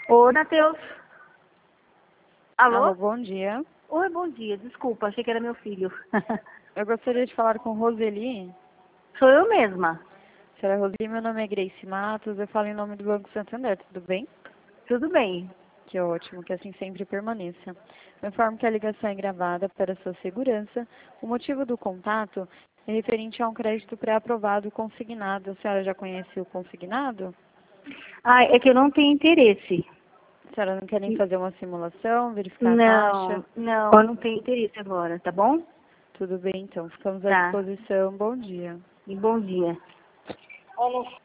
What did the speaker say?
Ô, Matheus. Alô? Alô, bom dia. Oi, bom dia. Desculpa, achei que era meu filho. Eu gostaria de falar com Roseli. Sou eu mesma. Senhora Roseli, meu nome é Grace Matos, eu falo em nome do Banco Santander, tudo bem? Tudo bem. Que ótimo, que assim sempre permaneça. Eu informo que a ligação é gravada para sua segurança. O motivo do contato é referente a um crédito pré-aprovado consignado. A senhora já conhece o consignado? Ah, é que eu não tenho interesse. A senhora não quer nem fazer uma simulação, verificar a taxa? Não, eu não tenho interesse agora, tá bom? Tudo bem, então. Ficamos à Tá. disposição. Bom dia. E bom dia.